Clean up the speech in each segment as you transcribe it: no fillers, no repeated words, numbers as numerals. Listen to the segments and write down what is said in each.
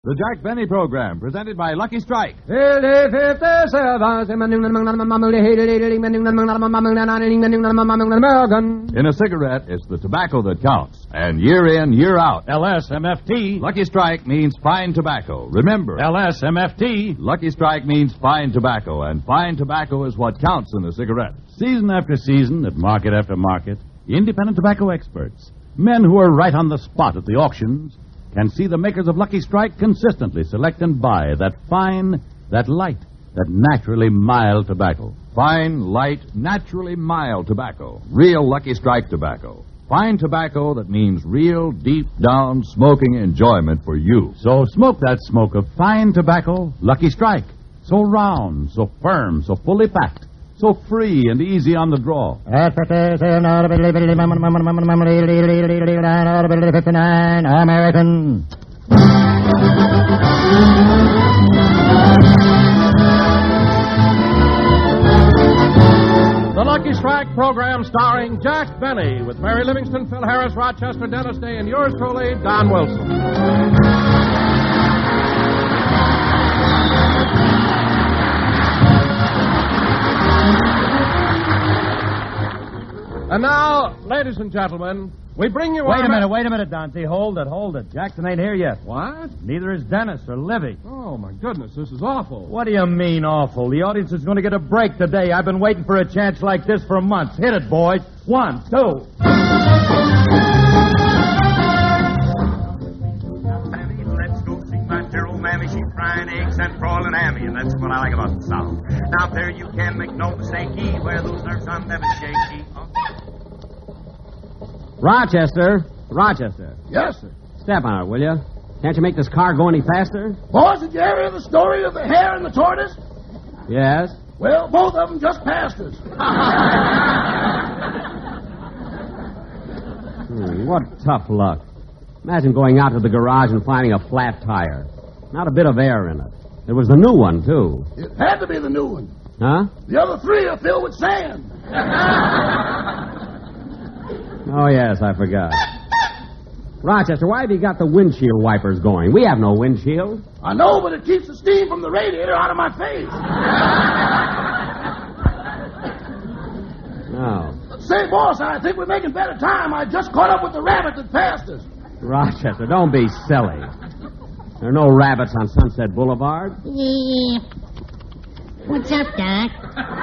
The Jack Benny Program, presented by Lucky Strike. In a cigarette, it's the tobacco that counts. And year in, year out. LSMFT. Lucky Strike means fine tobacco. Remember, LSMFT. Lucky Strike means fine tobacco, and fine tobacco is what counts in a cigarette. Season after season, at market after market, independent tobacco experts, men who are right on the spot at the auctions, can see the makers of Lucky Strike consistently select and buy that fine, that light, that naturally mild tobacco. Fine, light, naturally mild tobacco. Real Lucky Strike tobacco. Fine tobacco that means real, deep-down smoking enjoyment for you. So smoke that smoke of fine tobacco, Lucky Strike. So round, so firm, so fully packed, so free and easy on the draw. American. The Lucky Strike program starring Jack Benny with Mary Livingston, Phil Harris, Rochester, Dennis Day, and yours truly, Don Wilson. And now, ladies and gentlemen, we bring you... Wait a minute, Dante. Hold it. Jackson ain't here yet. What? Neither is Dennis or Livy. Oh, my goodness, this is awful. What do you mean, awful? The audience is going to get a break today. I've been waiting for a chance like this for months. Hit it, boys. 1, 2. Let's go see my dear old mammy. She's frying eggs and broiling hammy, and that's what I like about the South. Now, there you can make no mistake, where those nerves are never shaky. Rochester. Yes, sir. Step on it, will you? Can't you make this car go any faster? Boys, did you ever hear the story of the hare and the tortoise? Yes. Well, both of them just passed us. What tough luck. Imagine going out to the garage and finding a flat tire. Not a bit of air in it. It was the new one, too. It had to be the new one. Huh? The other three are filled with sand. Oh, yes, I forgot. Rochester, why have you got the windshield wipers going? We have no windshield. I know, but it keeps the steam from the radiator out of my face. No. Say, boss, I think we're making better time. I just caught up with the rabbit that passed us. Rochester, don't be silly. There are no rabbits on Sunset Boulevard. Yeah. What's up, Doc?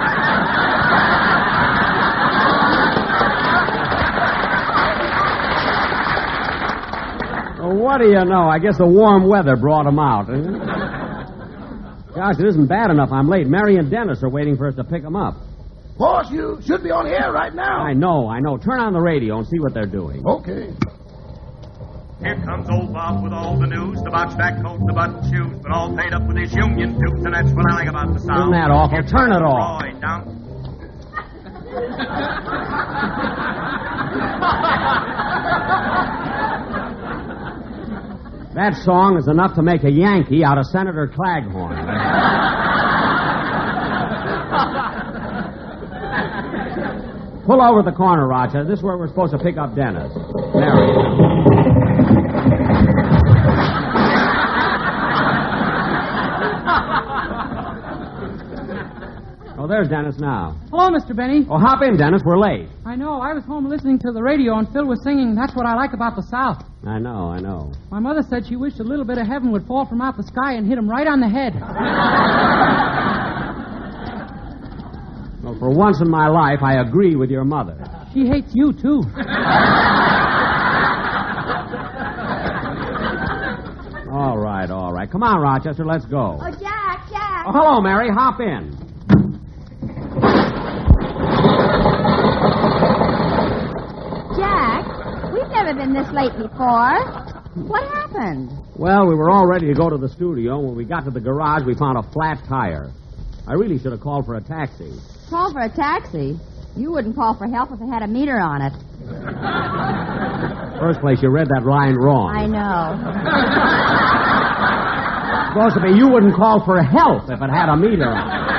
Well, what do you know? I guess the warm weather brought them out. Gosh, it isn't bad enough I'm late. Mary and Dennis are waiting for us to pick them up. Boss, you should be on the air right now. I know. Turn on the radio and see what they're doing. Okay. Here comes old Bob with all the news, the box back coat, the button shoes, but all paid up with his union dues, and that's what I like about the South. Isn't that awful? Turn it off. Roy, down. That song is enough to make a Yankee out of Senator Claghorn. Pull over the corner, Roger. This is where we're supposed to pick up Dennis. Mary. Oh, there's Dennis now. Hello, Mr. Benny. Oh, hop in, Dennis. We're late. I know. I was home listening to the radio, and Phil was singing That's What I Like About the South. I know. My mother said she wished a little bit of heaven would fall from out the sky and hit him right on the head. Well, for once in my life, I agree with your mother. She hates you, too. All right. Come on, Rochester, let's go. Oh, Jack. Oh, hello, Mary. Hop in. Jack, we've never been this late before. What happened? Well, we were all ready to go to the studio. When we got to the garage, we found a flat tire. I really should have called for a taxi. Call for a taxi? You wouldn't call for help if it had a meter on it. First place, you read that line wrong. I know. It's supposed to be you wouldn't call for help if it had a meter on it.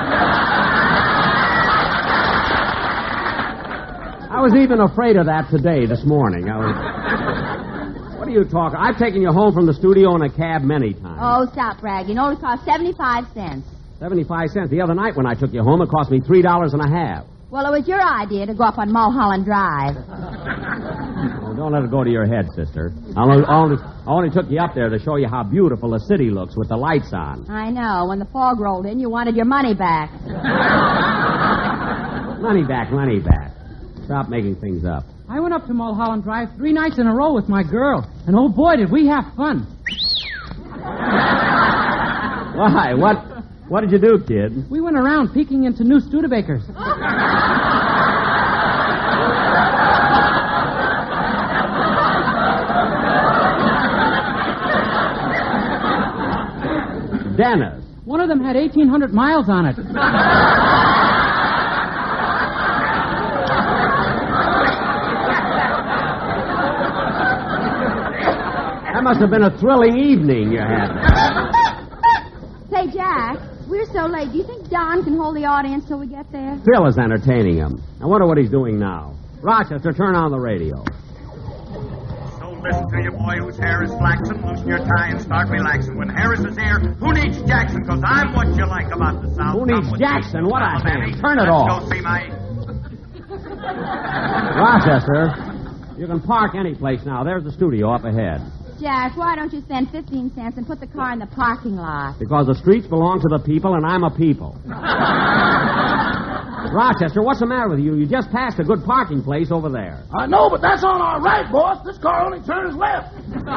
I was even afraid of that today, this morning. What are you talking? I've taken you home from the studio in a cab many times. Oh, stop bragging. It only cost 75 cents. 75 cents. The other night when I took you home, it cost me $3.50. Well, it was your idea to go up on Mulholland Drive. Oh, don't let it go to your head, sister. I only took you up there to show you how beautiful the city looks with the lights on. I know. When the fog rolled in, you wanted your money back. Money back, money back. Stop making things up. I went up to Mulholland Drive 3 nights in a row with my girl. And oh, boy, did we have fun. Why? What did you do, kid? We went around peeking into new Studebakers. Dennis. One of them had 1,800 miles on it. That must have been a thrilling evening you had. Say, Jack, we're so late. Do you think Don can hold the audience till we get there? Phil is entertaining him. I wonder what he's doing now. Rochester, turn on the radio. So listen to your boy whose hair is flaxen. Loosen your tie and start relaxing. When Harris is here, who needs Jackson? Because I'm what you like about the South. Who needs Jackson? What a ham. Turn it off. Go see my... Rochester, you can park any place now. There's the studio up ahead. Jack, why don't you spend 15 cents and put the car in the parking lot? Because the streets belong to the people, and I'm a people. Rochester, what's the matter with you? You just passed a good parking place over there. I know, but that's on our right, boss. This car only turns left.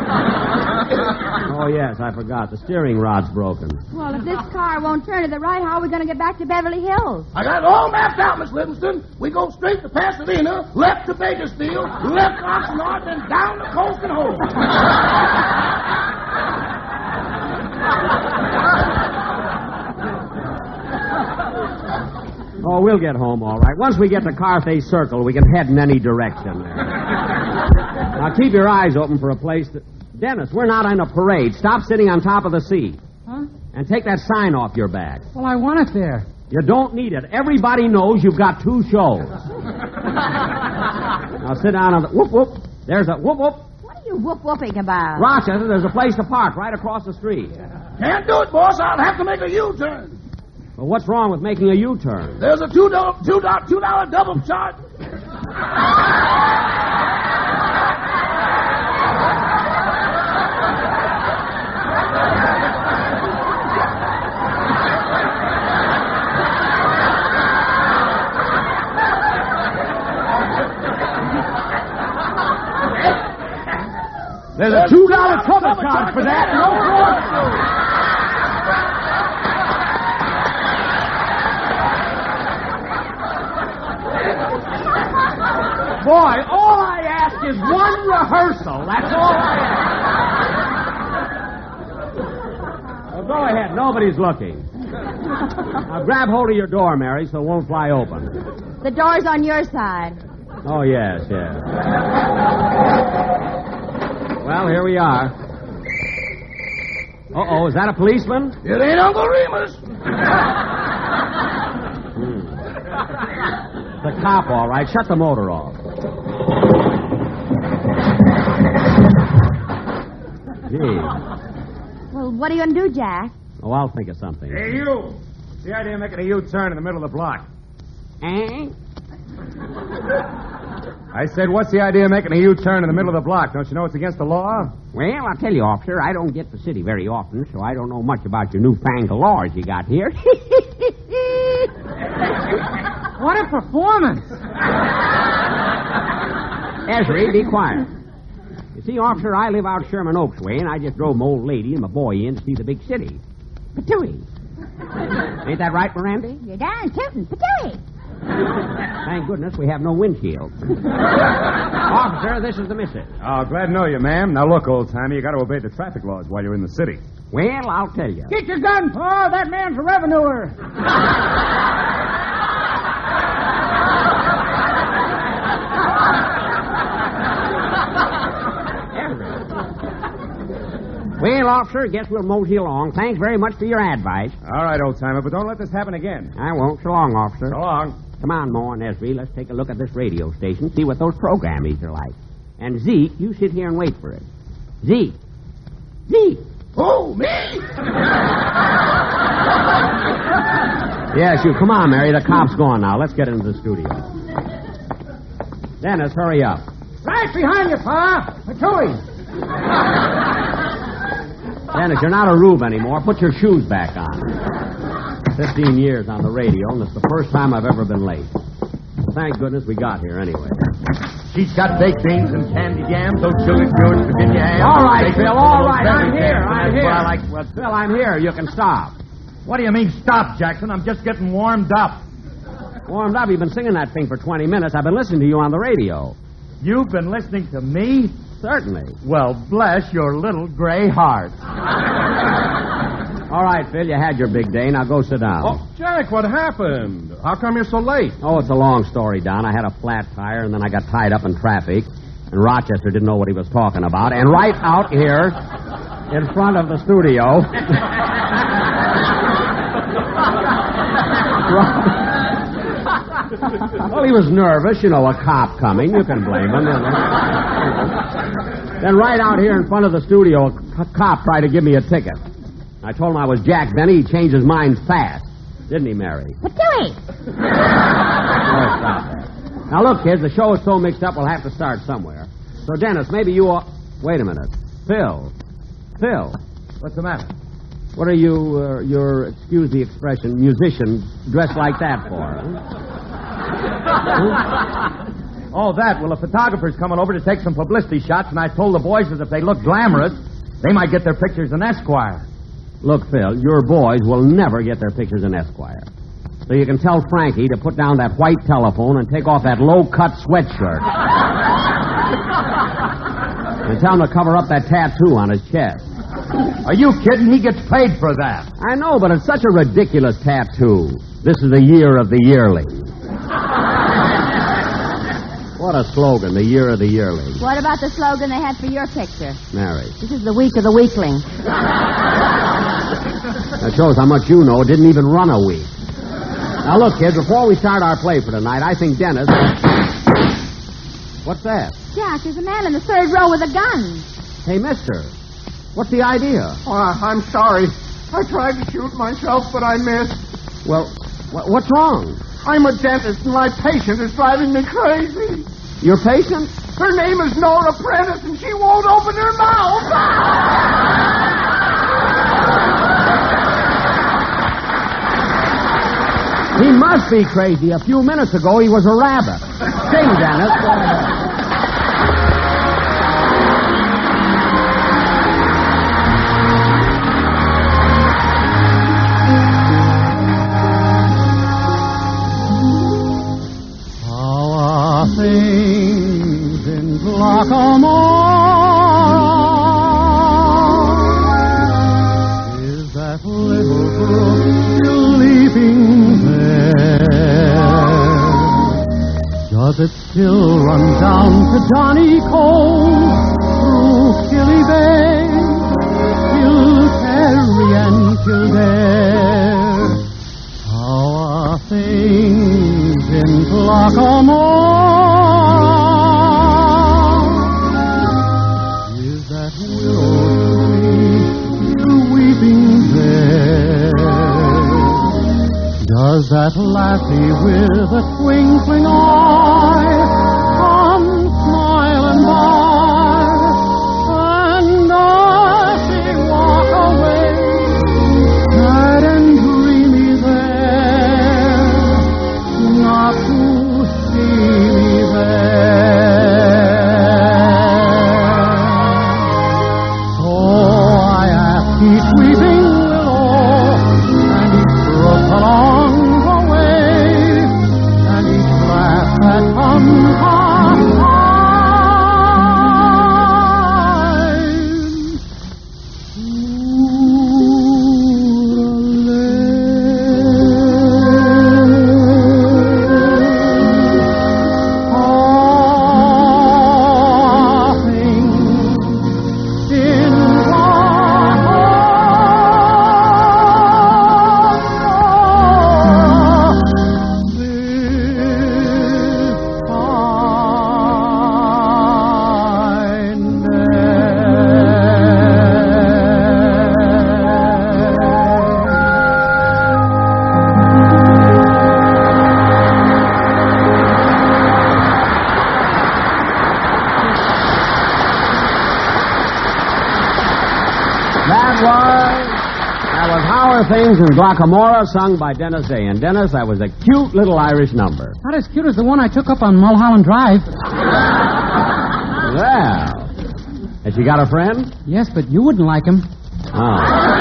Oh, yes, I forgot. The steering rod's broken. Well, if this car won't turn to the right, how are we going to get back to Beverly Hills? I got it all mapped out, Miss Livingston. We go straight to Pasadena, left to Bakersfield, left Oxnard, then down to Coast and Home. Oh, we'll get home all right. Once we get to Carthay Circle, we can head in any direction there. Now, keep your eyes open for a place that... Dennis, we're not in a parade. Stop sitting on top of the seat. Huh? And take that sign off your back. Well, I want it there. You don't need it. Everybody knows you've got 2 shows. Now, sit down on the... Whoop, whoop. There's a whoop, whoop. What are you whoop-whooping about? Rochester, there's a place to park right across the street. Can't do it, boss. I'll have to make a U-turn. Well, what's wrong with making a U-turn? There's a $2 double charge. There's a $2 trouble charge for that. No fraud. Boy, all I ask is one rehearsal. That's all I ask. Well, go ahead. Nobody's looking. Now, grab hold of your door, Mary, so it won't fly open. The door's on your side. Oh, yes, yes. Well, here we are. Uh-oh, is that a policeman? It ain't Uncle Remus. The cop, all right. Shut the motor off. Gee. Well, what are you going to do, Jack? Oh, I'll think of something. Hey, you. What's the idea of making a U-turn in the middle of the block? Eh? I said, what's the idea of making a U-turn in the middle of the block? Don't you know it's against the law? Well, I'll tell you, officer, I don't get the city very often, so I don't know much about your newfangled laws you got here. What a performance. Esri, be quiet. You see, officer, I live out Sherman Oaks way, and I just drove my old lady and my boy in to see the big city. Patooey. Ain't that right, Miranda? You're darn tootin'. Patooey. Thank goodness we have no windshield. Officer, this is the missus. Oh, glad to know you, ma'am. Now, look, old-timer, you got to obey the traffic laws while you're in the city. Well, I'll tell you. Get your gun, Paul. That man's a revenuer. Well, officer, guess we'll mosey along. Thanks very much for your advice. All right, old-timer, but don't let this happen again. I won't. So long, officer. So long. Come on, Ma and Esri. Let's take a look at this radio station, see what those programs are like. And Zeke, you sit here and wait for it. Zeke. Zeke. Oh, me? Yes, you. Come on, Mary. The cop's gone now. Let's get into the studio. Dennis, hurry up. Right behind you, Pa. Machoey. Dennis, you're not a rube anymore. Put your shoes back on. 15 years on the radio, and it's the first time I've ever been late. Thank goodness we got here anyway. She's got baked beans and candy jams, those sugar cured Virginia hams. All right, Phil, all right. I'm here. That's what I like. Well, Phil, I'm here. You can stop. What do you mean, stop, Jackson? I'm just getting warmed up. Warmed up? You've been singing that thing for 20 minutes. I've been listening to you on the radio. You've been listening to me? Certainly. Well, bless your little gray heart. All right, Phil, you had your big day. Now go sit down. Oh, Jack, what happened? How come you're so late? Oh, it's a long story, Don. I had a flat tire, and then I got tied up in traffic, and Rochester didn't know what he was talking about. And right out here in front of the studio... Well, he was nervous. You know, a cop coming. You can blame him. Then right out here in front of the studio, a cop tried to give me a ticket. I told him I was Jack Benny. He changed his mind fast. Didn't he, Mary? Patooey! Oh, stop that. Now, look, kids, the show is so mixed up, we'll have to start somewhere. So, Dennis, maybe you ought... Wait a minute. Phil. What's the matter? What are you, excuse the expression, musician dressed like that for? Huh? Oh, that. Well, a photographer's coming over to take some publicity shots, and I told the boys that if they look glamorous, they might get their pictures in Esquire. Look, Phil, your boys will never get their pictures in Esquire. So you can tell Frankie to put down that white telephone and take off that low-cut sweatshirt. And tell him to cover up that tattoo on his chest. Are you kidding? He gets paid for that. I know, but it's such a ridiculous tattoo. This is the year of the yearling. What a slogan, the year of the yearling. What about the slogan they had for your picture? Mary. This is the week of the weakling. That shows how much you know. It didn't even run a week. Now, look, kids, before we start our play for tonight, I think Dennis... What's that? Jack, there's a man in the third row with a gun. Hey, mister, what's the idea? Oh, I'm sorry. I tried to shoot myself, but I missed. Well, what's wrong? I'm a dentist, and my patient is driving me crazy. Your patient? Her name is Nora Prentice, and she won't open her mouth. He must be crazy. A few minutes ago, he was a rabbit. Sing, Dennis. How are things in Glockamore? Is that little brook still leaping there? Does it still run down to Donny Cove, through Killy Bay, Kilterry and Kildare? How are things in Glockamore? Is that willow tree still weeping there? Does that lassie with a twinkling eye come smiling by? And does she walk away sad and dreamy there, not to see me there? So I ask each weeping willow and each brook along the way, and each laugh that comes That was How Are Things in Glockamora, sung by Dennis Day. And Dennis, that was a cute little Irish number. Not as cute as the one I took up on Mulholland Drive. Well, has she got a friend? Yes, but you wouldn't like him. Oh.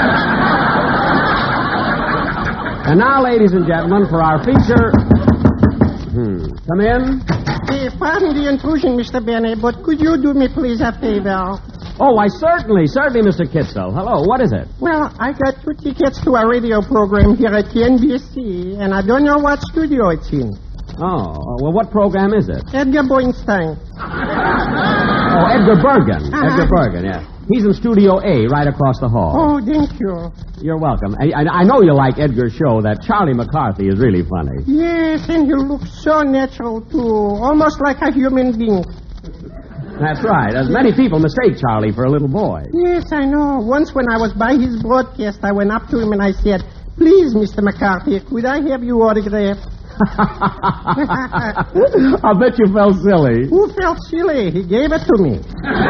And now, ladies and gentlemen, for our feature... Come in. Pardon the intrusion, Mr. Benny, but could you do me, please, a favor? Oh, why, certainly, Mr. Kitzel. Hello, what is it? Well, I got 2 tickets to a radio program here at NBC, and I don't know what studio it's in. Oh, well, what program is it? Edgar Borenstein. Oh, Edgar Bergen. Edgar Bergen, yeah. He's in Studio A, right across the hall. Oh, thank you. You're welcome. I know you like Edgar's show. That Charlie McCarthy is really funny. Yes, and you look so natural, too. Almost like a human being. That's right. As many people mistake Charlie for a little boy. Yes, I know. Once when I was by his broadcast, I went up to him and I said, "Please, Mr. McCarthy, could I have your autograph?" I bet you felt silly. Who felt silly? He gave it to me.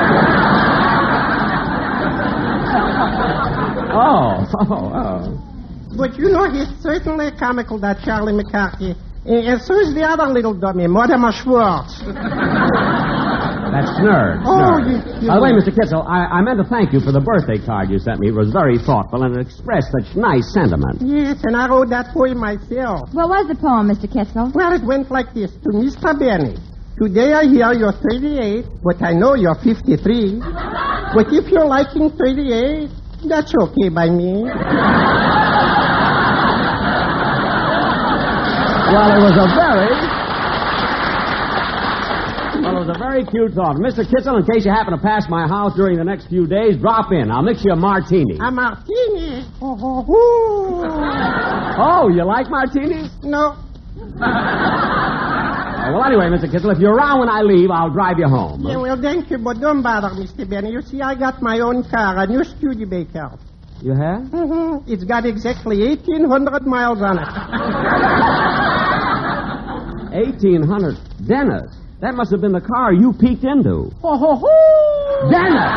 Oh. But you know, he's certainly comical, that Charlie McCarthy. And so is the other little dummy, Mortimer Schwartz. That's Nerd. Oh, Nerd. By the way, Mr. Kitzel, I meant to thank you for the birthday card you sent me. It was very thoughtful and it expressed such nice sentiment. Yes, and I wrote that poem myself. What was the poem, Mr. Kitzel? Well, it went like this. To Mr. Benny. Today I hear you're 38, but I know you're 53. But if you're liking 38, that's okay by me. Well, it was a very cute thought. Mr. Kitzel, in case you happen to pass my house during the next few days, drop in. I'll mix you a martini. A martini? Oh, you like martinis? No. Well, anyway, Mr. Kitzel, if you're around when I leave, I'll drive you home. Yeah, well, thank you, but don't bother, Mr. Benny. You see, I got my own car, a new Studebaker. You have? Mm-hmm. It's got exactly 1,800 miles on it. 1,800? Dennis, that must have been the car you peeked into. Dennis!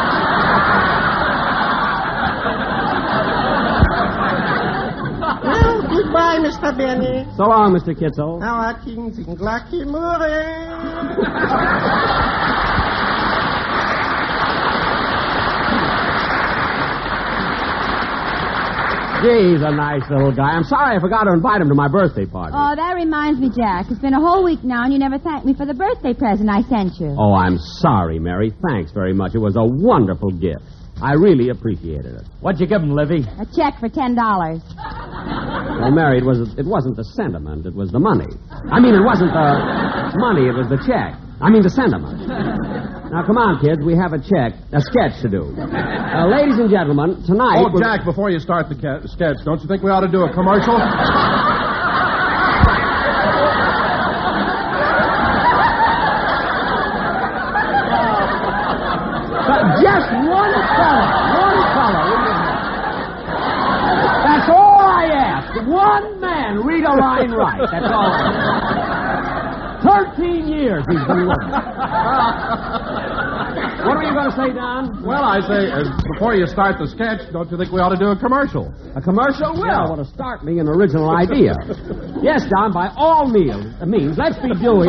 Well, goodbye, Mr. Benny. So long, Mr. Kitzel. How are things in Glockamora? He's a nice little guy. I'm sorry I forgot to invite him to my birthday party. Oh, that reminds me, Jack. It's been a whole week now, and you never thanked me for the birthday present I sent you. Oh, I'm sorry, Mary. Thanks very much. It was a wonderful gift. I really appreciated it. What'd you give him, Livy? A check for $10. Well, Mary, it wasn't the sentiment. It was the money. I mean, it wasn't the money. It was the check. I mean, the sentiment. Now, come on, kids. We have a sketch to do. Ladies and gentlemen, tonight... Oh, Jack, before you start the sketch, don't you think we ought to do a commercial? Just one color. That's all I ask. One man read a line right. That's all I ask. 13 years he's been with me. What were you going to say, Don? Well, I say, before you start the sketch, don't you think we ought to do a commercial? A commercial? Well, to start me an original idea. Yes, Don, by all means, let's be daring.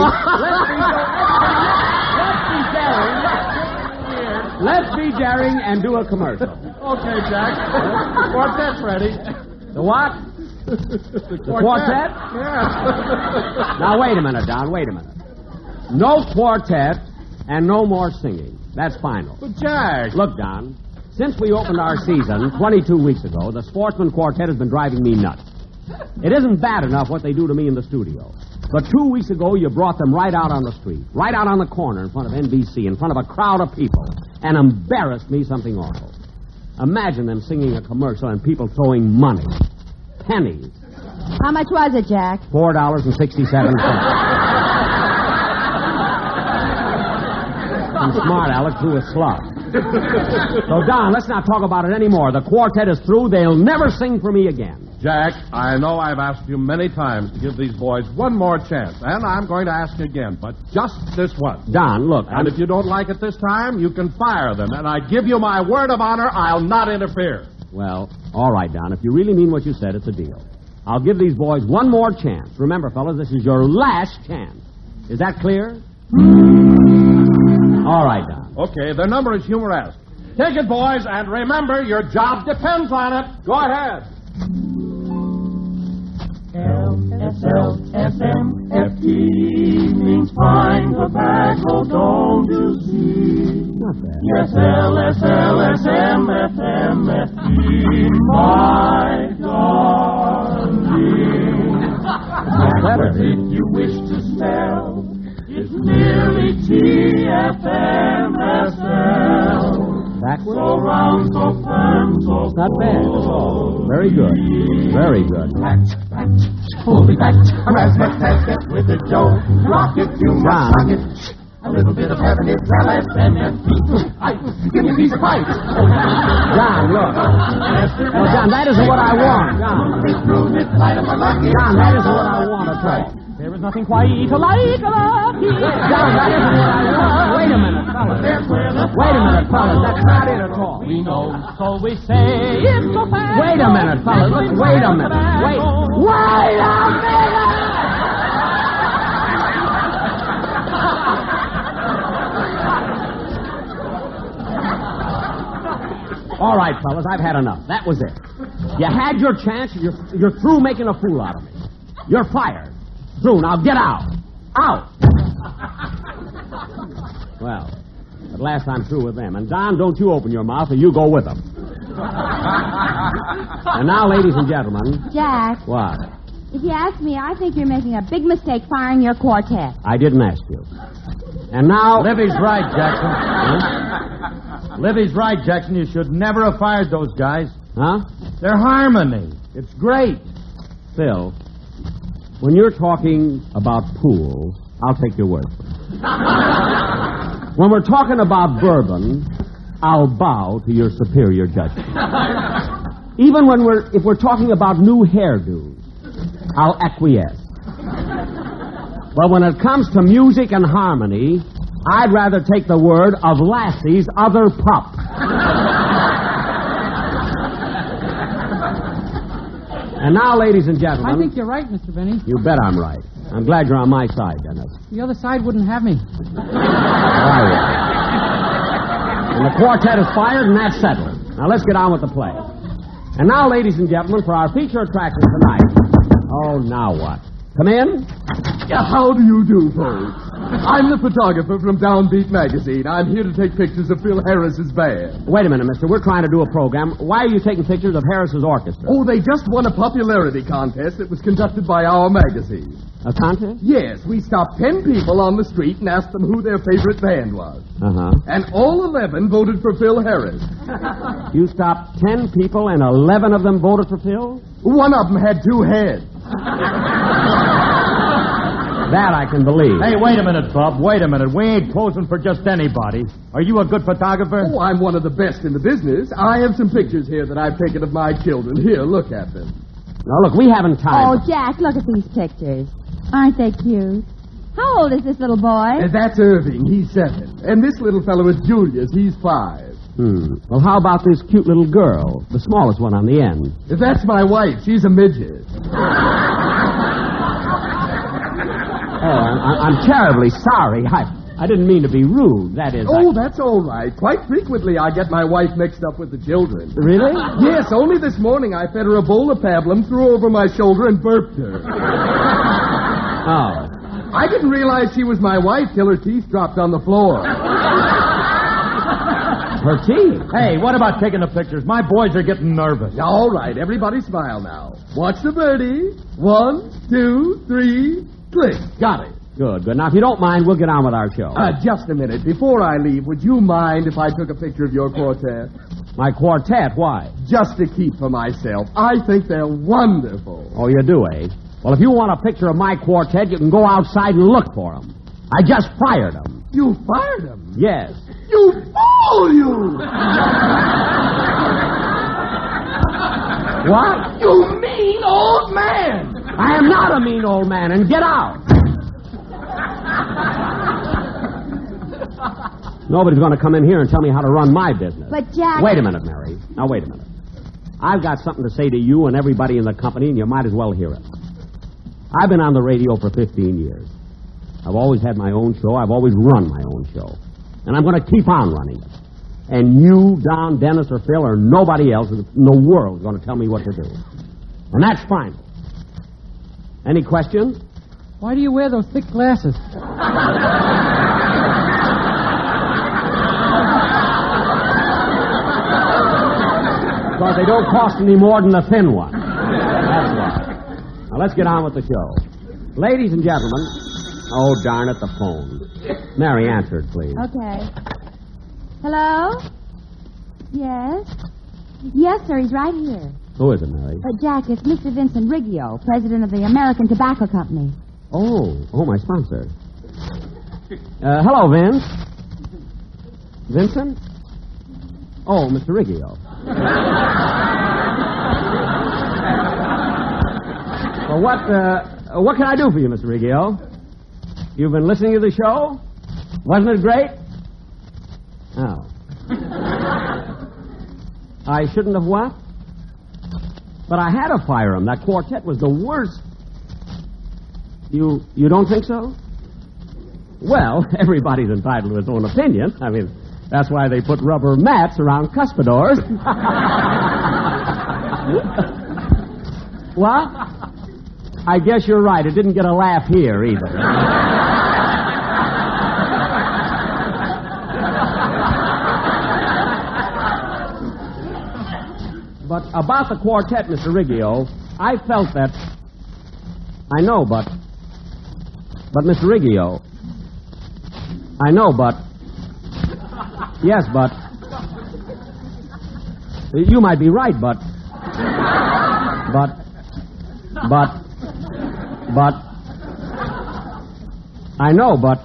Let's be daring and do a commercial. Okay, Jack. Quartet's ready. The what? The quartet? Yeah. Now, wait a minute, Don. Wait a minute. No quartet and no more singing. That's final. But, Jack. Look, Don, since we opened our season 22 weeks ago, the Sportsman Quartet has been driving me nuts. It isn't bad enough what they do to me in the studio. But 2 weeks ago, you brought them right out on the street, right out on the corner in front of NBC, in front of a crowd of people, and embarrassed me something awful. Imagine them singing a commercial and people throwing money. Pennies. How much was it, Jack? $4.67. I'm smart, Alex, who is slug. So, Don, let's not talk about it anymore. The quartet is through. They'll never sing for me again. Jack, I know I've asked you many times to give these boys one more chance, and I'm going to ask you again, but just this once. Don, look. And if you don't like it this time, you can fire them, and I give you my word of honor, I'll not interfere. Well, all right, Don. If you really mean what you said, it's a deal. I'll give these boys one more chance. Remember, fellas, this is your last chance. Is that clear? All right, Don. Okay, their number is humoresque. Take it, boys, and remember, your job depends on it. Go ahead. LSLSMFT means fine tobacco, don't you see? Not bad. Yes, LSLSMFT, my darling. But if you wish to spell, it's merely TFMSL. Backwards? So round, so firm, so Not bad at all. Very good. Very good. Pull me back, razzmatazz with the dough. Rock it, you must rock it. A little bit of heaven is LSMFT. Give me a piece of pipe. John, look. Well, John, that isn't what I want. John, that isn't what I want at all. There is nothing quite like a lucky. John, that isn't what I want. Wait a minute, fellas. That's not it at all. We know, so we say it's so fast. Wait a minute, fellas. Wait a minute. Wait a minute! All right, fellas, I've had enough. That was it. You had your chance. You're through making a fool out of me. You're fired. Through. Now get out. Out. Well, at last I'm through with them. And Don, don't you open your mouth or you go with them. And now, ladies and gentlemen. Jack, What? if you ask me, I think you're making a big mistake firing your quartet. I didn't ask you. And now... Livy's right, Jackson. Livy's right, Jackson. You should never have fired those guys. Huh? They're harmony. It's great. Phil, when you're talking about pool, I'll take your word for it. When we're talking about bourbon, I'll bow to your superior judgment. Even if we're talking about new hairdos, I'll acquiesce. But when it comes to music and harmony, I'd rather take the word of Lassie's other pup. And now, ladies and gentlemen... I think you're right, Mr. Benny. You bet I'm right. I'm glad you're on my side, Dennis. The other side wouldn't have me. All right. And the quartet is fired, and that's settled. Now, let's get on with the play. And now, ladies and gentlemen, for our feature attraction tonight... Oh, now what? Come in. How do you do, folks? I'm the photographer from Downbeat Magazine. I'm here to take pictures of Phil Harris's band. Wait a minute, mister. We're trying to do a program. Why are you taking pictures of Harris's orchestra? Oh, they just won a popularity contest that was conducted by our magazine. A contest? Yes, we stopped 10 people on the street and asked them who their favorite band was. Uh-huh. And all 11 voted for Phil Harris. You stopped 10 people and 11 of them voted for Phil? One of them had 2 heads. That I can believe. Hey, wait a minute, Bub. Wait a minute. We ain't posing for just anybody. Are you a good photographer? Oh, I'm one of the best in the business. I have some pictures here that I've taken of my children. Here, look at them. Now, look, we haven't time. Oh, Jack, look at these pictures. Aren't they cute? How old is this little boy? That's Irving. He's 7. And this little fellow is Julius. He's 5. Well, how about this cute little girl, the smallest one on the end? That's my wife. She's a midget. Oh, I'm terribly sorry. I didn't mean to be rude. That is... Oh, that's all right. Quite frequently, I get my wife mixed up with the children. Really? Yes, only this morning I fed her a bowl of pablum, threw her over my shoulder, and burped her. Oh. I didn't realize she was my wife till her teeth dropped on the floor. Her teeth? Hey, what about taking the pictures? My boys are getting nervous. All right, everybody smile now. Watch the birdie. 1, 2, 3, click. Got it. Good. Now, if you don't mind, we'll get on with our show. Just a minute. Before I leave, would you mind if I took a picture of your quartet? My quartet? Why? Just to keep for myself. I think they're wonderful. Oh, you do, eh? Well, if you want a picture of my quartet, you can go outside and look for them. I just fired them. You fired them? Yes. You fool, you! What? You mean old man! I am not a mean old man, and get out. Nobody's going to come in here and tell me how to run my business. But, Jack... Wait a minute, Mary. Now, wait a minute. I've got something to say to you and everybody in the company, and you might as well hear it. I've been on the radio for 15 years. I've always had my own show. I've always run my own show. And I'm going to keep on running it. And you, Don, Dennis, or Phil, or nobody else in the world is going to tell me what to do. And that's final. Any questions? Why do you wear those thick glasses? Because they don't cost any more than a thin one. That's why. Now, let's get on with the show. Ladies and gentlemen... Oh, darn it, the phone. Mary, answer it, please. Okay. Hello? Yes? Yes, sir, he's right here. Who is it, Mary? Jack, it's Mr. Vincent Riggio, president of the American Tobacco Company. Oh, my sponsor. Hello, Vince. Vincent? Oh, Mr. Riggio. Well, what can I do for you, Mr. Riggio? You've been listening to the show? Wasn't it great? Oh. I shouldn't have what? But I had to fire him. That quartet was the worst. You don't think so? Well, everybody's entitled to his own opinion. I mean, that's why they put rubber mats around cuspidors. What? I guess you're right. It didn't get a laugh here either. But about the quartet, Mr. Riggio, I felt that... I know, but... But, Mr. Riggio... I know, but... Yes, but... You might be right, but... But... I know, but...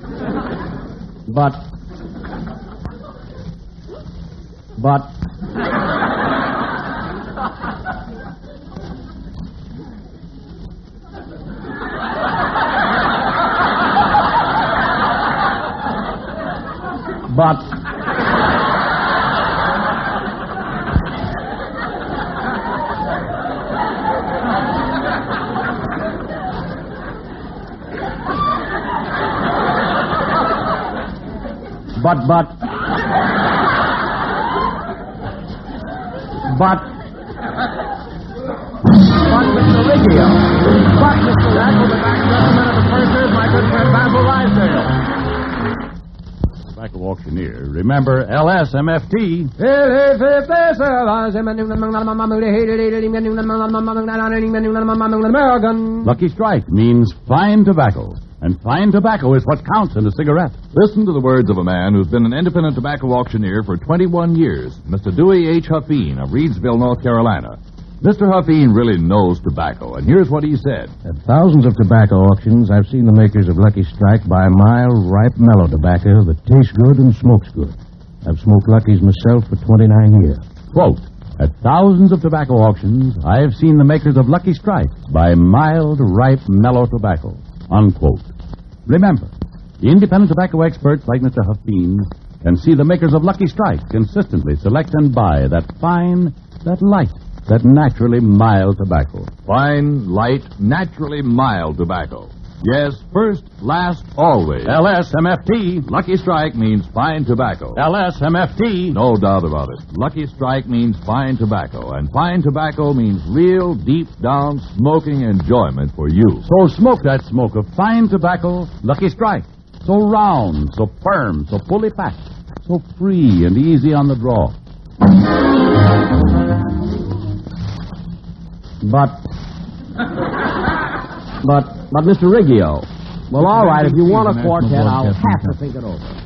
Mr. Riggio. But, Mr. Rack, will be back gentlemen of the Pursers, my good friend Basil Rysdale. Tobacco auctioneer. Remember, LSMFT. Lucky Strike means fine tobacco. And fine tobacco is what counts in a cigarette. Listen to the words of a man who's been an independent tobacco auctioneer for 21 years, Mr. Dewey H. Huffine of Reedsville, North Carolina. Mr. Huffine really knows tobacco, and here's what he said. At thousands of tobacco auctions, I've seen the makers of Lucky Strike buy mild, ripe, mellow tobacco that tastes good and smokes good. I've smoked Lucky's myself for 29 years. Quote, at thousands of tobacco auctions, I have seen the makers of Lucky Strike buy mild, ripe, mellow tobacco. Unquote. Remember, independent tobacco experts like Mr. Huffine can see the makers of Lucky Strike consistently select and buy that fine, that light, that naturally mild tobacco. Fine, light, naturally mild tobacco. Yes, first, last, always. LSMFT. Lucky Strike means fine tobacco. LSMFT. No doubt about it. Lucky Strike means fine tobacco, and fine tobacco means real, deep-down smoking enjoyment for you. So smoke that smoke of fine tobacco, Lucky Strike. So round, so firm, so fully packed, so free and easy on the draw. But, Mr. Riggio, well, all right, if you want a quartet, I'll have to think it over.